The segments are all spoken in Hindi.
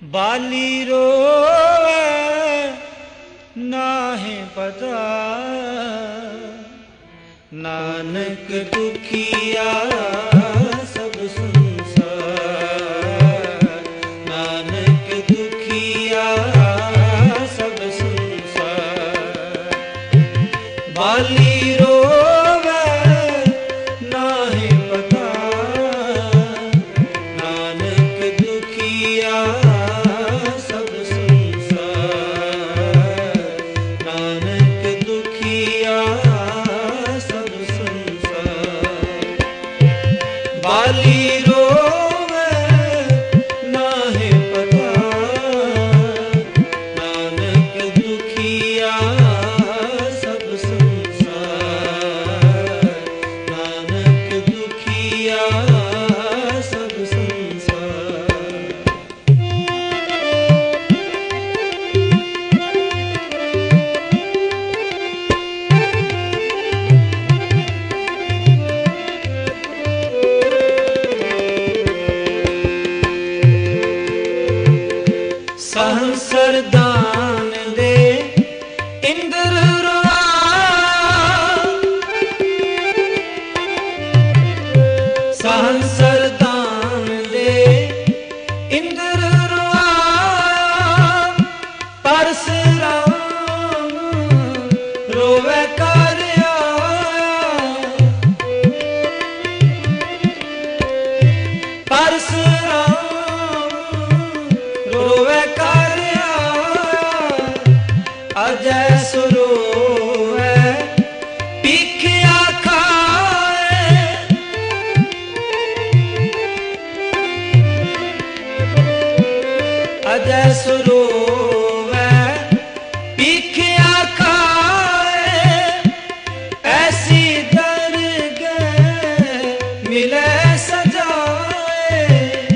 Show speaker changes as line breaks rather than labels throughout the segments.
बाली रोवे नाहे पता, नानक दुखिया सब संसार, नानक दुखिया सब संसार। बाली रोवे नाहे पता, नानक दुखिया सब संसार, नानक दुखिया सब संसार। बाली रोवे नाहे पता, नानक दुखिया सब संसार, नानक दुखिया सब संसार। सहस्र दान दे इंद्र रोआ, सहस्र दान दे इंद्र रोआ, परशुराम रोवे कर आया, परशुराम रोवे कर आया। अजय सुरोवे पीखिया खाए, अजय सुरोवे पीखिया खाए। ऐसी दरगह मिले सजाए,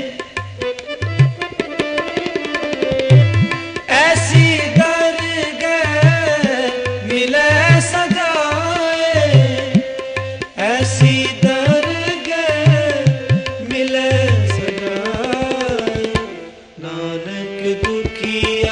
ऐसी दरगह मिले सजाए, ऐसी दरगह मिले सजाए। नानक दुखिया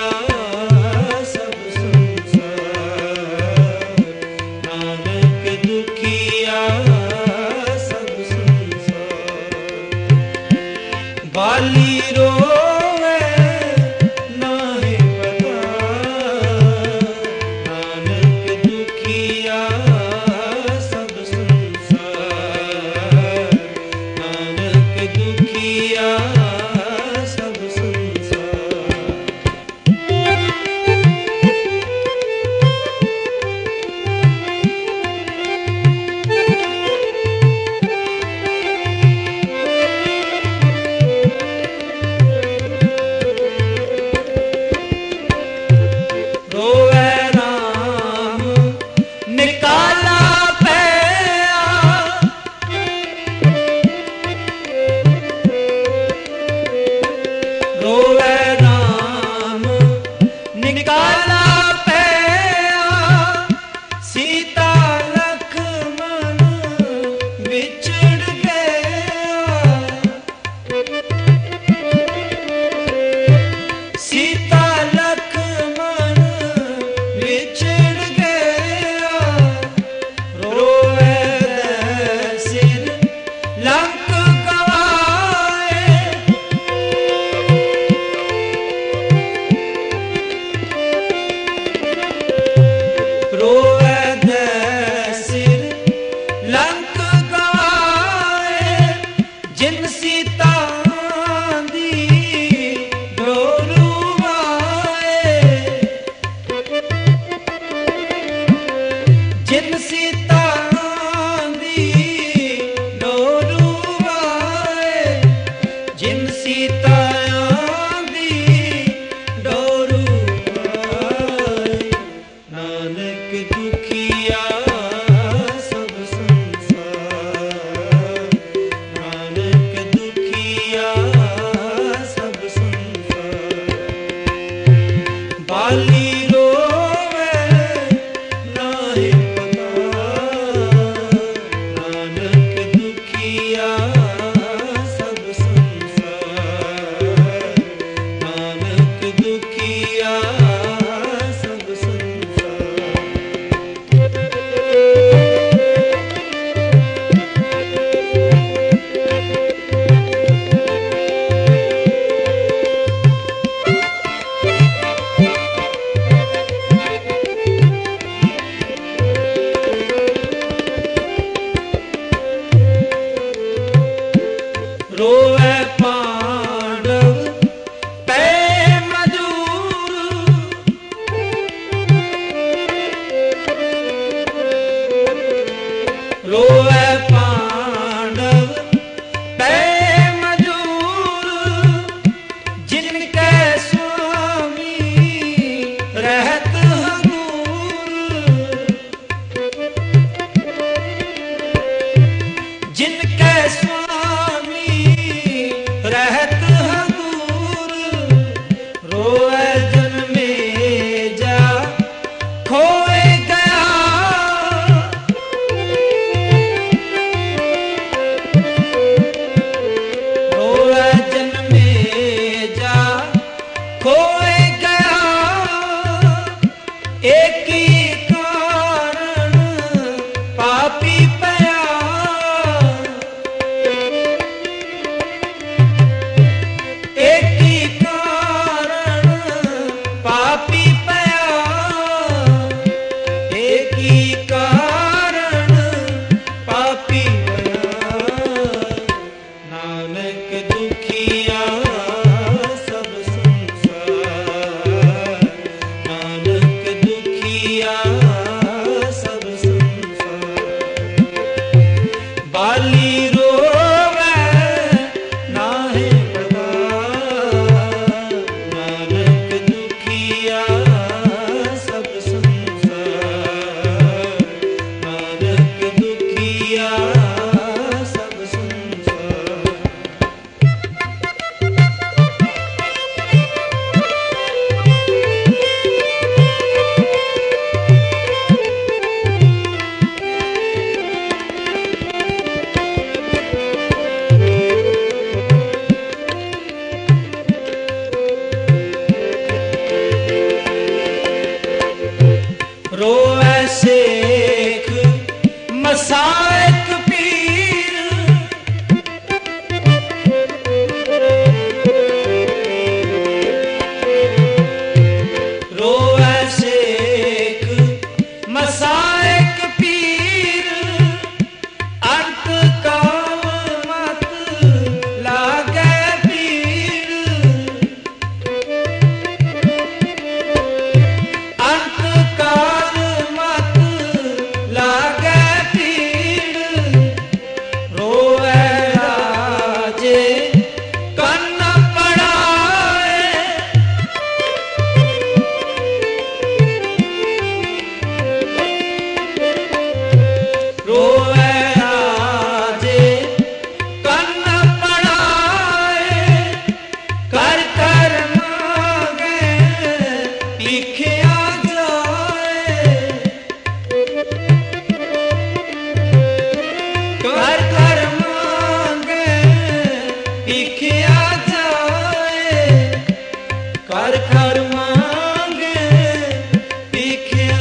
कर कर मांगे भिखिया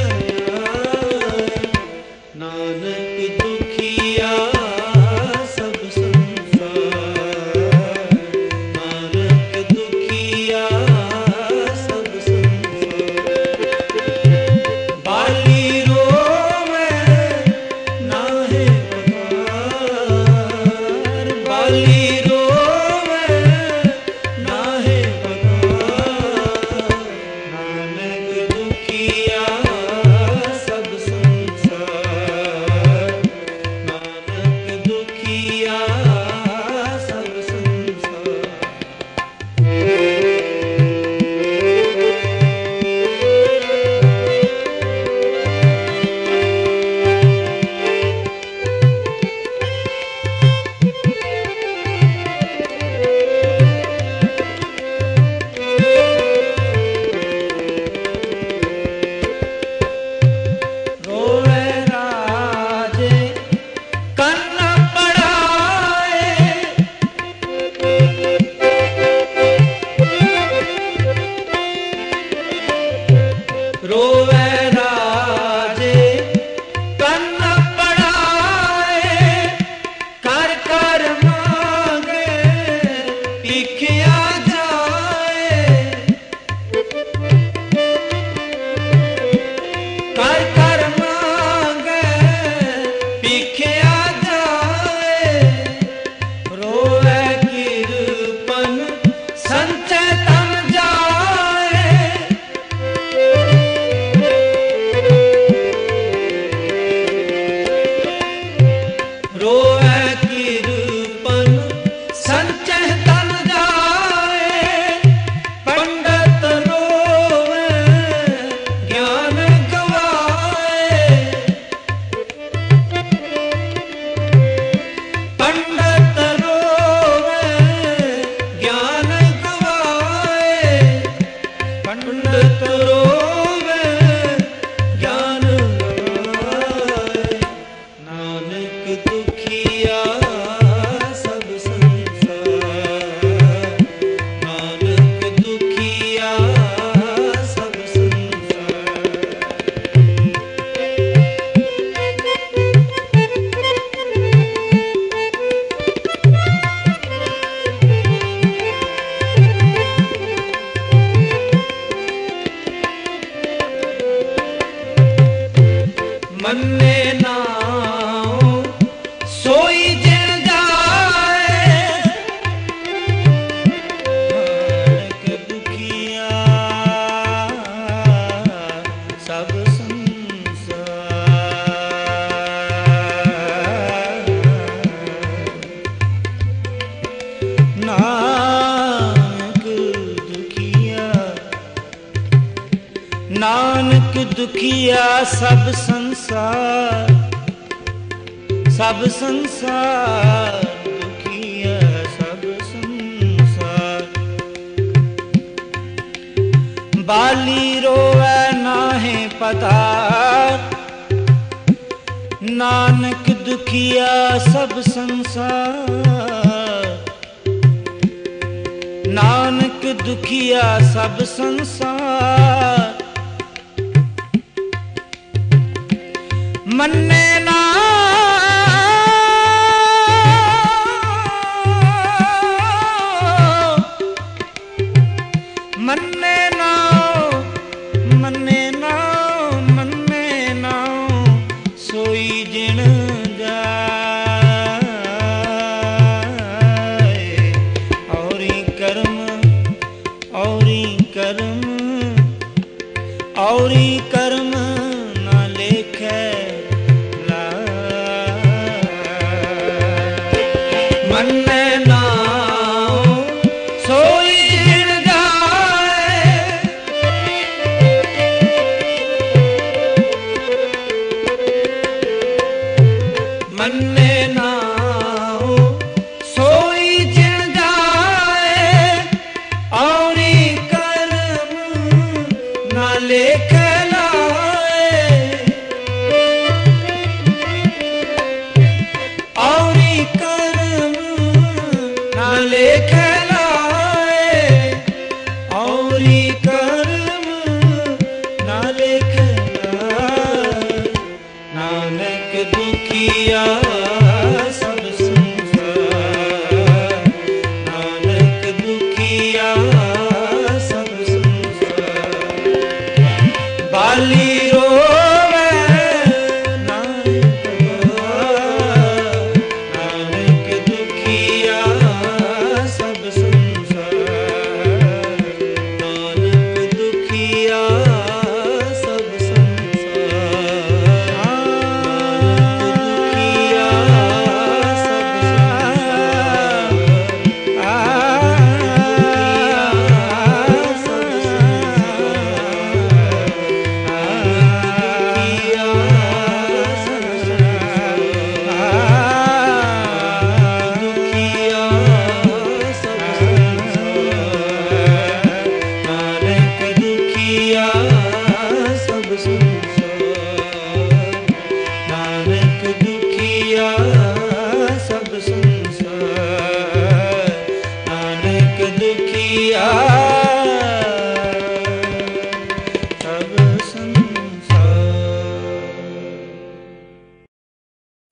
नानक दुखिया सब संसार नानक दुखिया सब संसार बाली रोवे नाहे पगार बाली रोवे राजे कन्न पड़ाए कर कर मांगे भिखिया जाए कर कर मांगे भिखिया जाए रोवे कीर्तन संचय तन जाए रोवे कीर्तन संचय तन जाए पंडित रोवे ज्ञान गवाए पंडित रोवे ज्ञान गवाए पंडित रोवे ज्ञान गवाए नानक दुखिया सब संसार नानक दुखिया सब संसार मन्ने नाओ सोई जिन जाए नानक दुखिया सब संसार नानक दुखिया सब संसार सब संसार दुखिया सब संसार बाली रोवे नाहे पता नानक दुखिया सब संसार नानक दुखिया सब संसार मन्ने ना मन्ने ना मन्ने ना मन्ने ना सोई जिन जाए औरी कर्म औरी कर्म औरी कर्म ना लेखे मन्ने ना सोई जिन जाए मन्ने ना सोई जिन जाए औरी कर्म ना लेखे ला जाए।